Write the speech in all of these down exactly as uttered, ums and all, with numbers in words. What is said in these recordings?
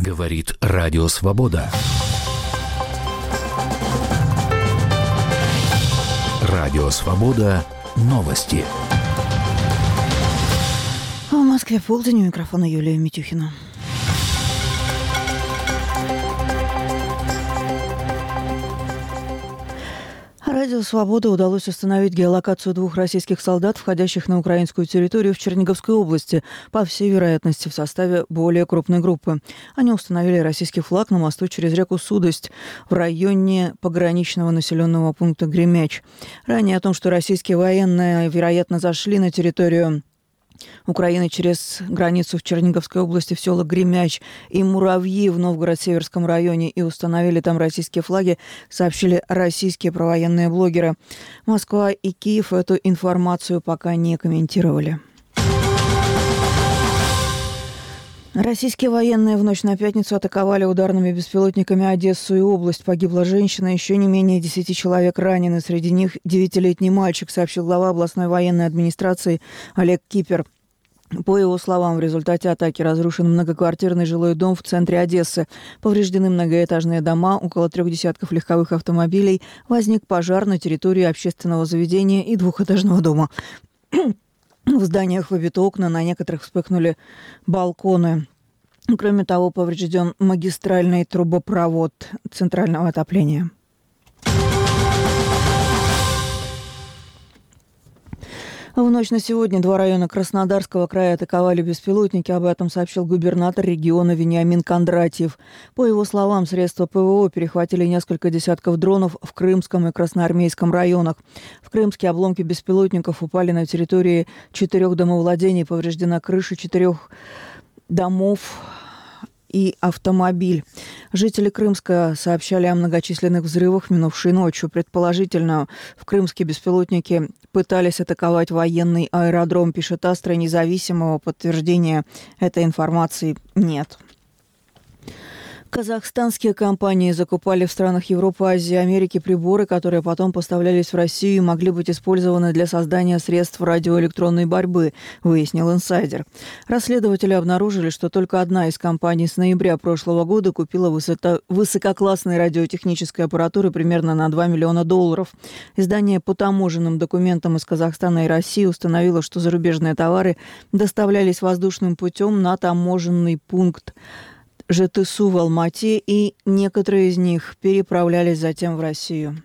Говорит Радио Свобода. Радио Свобода. Новости. В Москве полдень, у микрофона Юлия Митюхина. Радио «Свобода» удалось установить геолокацию двух российских солдат, входящих на украинскую территорию в Черниговской области, по всей вероятности в составе более крупной группы. Они установили российский флаг на мосту через реку Судость в районе пограничного населенного пункта Гремяч. Ранее о том, что российские военные, вероятно, зашли на территорию Украины через границу в Черниговской области в села Гремяч и Муравьи в Новгород-Северском районе и установили там российские флаги, сообщили российские провоенные блогеры. Москва и Киев эту информацию пока не комментировали. Российские военные в ночь на пятницу атаковали ударными беспилотниками Одессу и область. Погибла женщина, еще не менее десяти человек ранены. Среди них девятилетний мальчик, сообщил глава областной военной администрации Олег Кипер. По его словам, в результате атаки разрушен многоквартирный жилой дом в центре Одессы. Повреждены многоэтажные дома, около трех десятков легковых автомобилей. Возник пожар на территории общественного заведения и двухэтажного дома. В зданиях выбиты окна, на некоторых вспыхнули балконы. Кроме того, поврежден магистральный трубопровод центрального отопления. В ночь на сегодня два района Краснодарского края атаковали беспилотники. Об этом сообщил губернатор региона Вениамин Кондратьев. По его словам, средства ПВО перехватили несколько десятков дронов в Крымском и Красноармейском районах. В Крымске обломки беспилотников упали на территории четырех домовладений. Повреждена крыша четырех домов и автомобиль. Жители Крымска сообщали о многочисленных взрывах минувшей ночью. Предположительно, в Крымске беспилотники пытались атаковать военный аэродром, пишет Астра. Независимого подтверждения этой информации нет. Казахстанские компании закупали в странах Европы, Азии и Америки приборы, которые потом поставлялись в Россию и могли быть использованы для создания средств радиоэлектронной борьбы, выяснил инсайдер. Расследователи обнаружили, что только одна из компаний с ноября прошлого года купила высоко- высококлассной радиотехнической аппаратуры примерно на два миллиона долларов. Издание по таможенным документам из Казахстана и России установило, что зарубежные товары доставлялись воздушным путем на таможенный пункт ЖТСУ в Алмате, и некоторые из них переправлялись затем в Россию.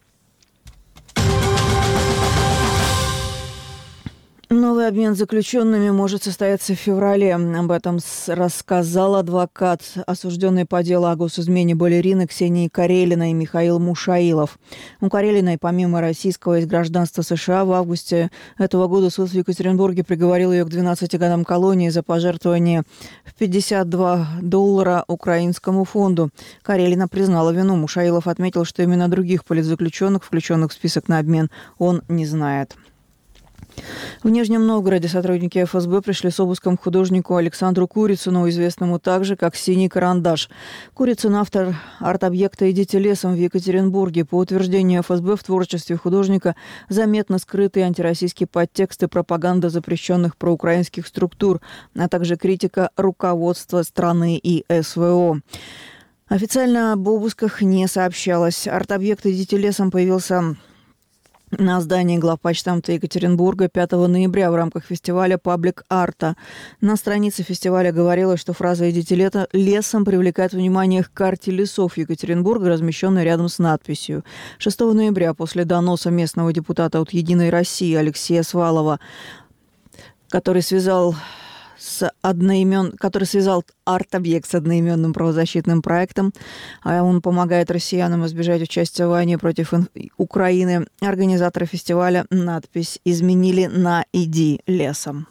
Новый обмен заключенными может состояться в феврале. Об этом рассказал адвокат, осужденный по делу о госизмене балерины Ксении Карелиной, Михаил Мушаилов. У Карелиной, помимо российского, есть гражданство США. В августе этого года суд в Екатеринбурге приговорил ее к двенадцати годам колонии за пожертвование в пятьдесят два доллара украинскому фонду. Карелина признала вину. Мушаилов отметил, что именно других политзаключенных, включенных в список на обмен, он не знает. В Нижнем Новгороде сотрудники эф эс бэ пришли с обыском к художнику Александру Курицыну, известному также как «Синий карандаш». Курицын – автор арт-объекта «Идите лесом» в Екатеринбурге. По утверждению эф эс бэ, в творчестве художника заметно скрытые антироссийские подтексты, пропаганда запрещенных проукраинских структур, а также критика руководства страны и эс вэ о. Официально об обысках не сообщалось. Арт-объект «Идите лесом» появился на здании главпочтамта Екатеринбурга пятого ноября в рамках фестиваля «Паблик-арта». На странице фестиваля говорилось, что фраза «Идите лето, лесом» привлекает внимание к карте лесов Екатеринбурга, размещенной рядом с надписью. шестого ноября, после доноса местного депутата от «Единой России» Алексея Свалова, который связал с одноимен... который связал арт-объект с одноименным правозащитным проектом. Он помогает россиянам избежать участия в войне против Украины. Организаторы фестиваля надпись изменили на «Иди лесом».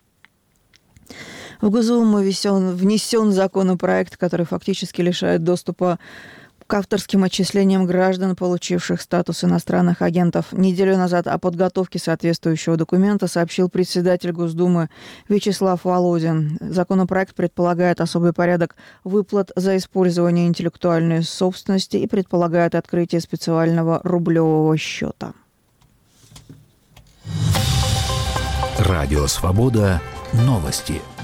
В Госдуму внесен законопроект, который фактически лишает доступа к авторским отчислениям граждан, получивших статус иностранных агентов. Неделю назад о подготовке соответствующего документа сообщил председатель Госдумы Вячеслав Володин. Законопроект предполагает особый порядок выплат за использование интеллектуальной собственности и предполагает открытие специального рублевого счета. Радио «Свобода». Новости.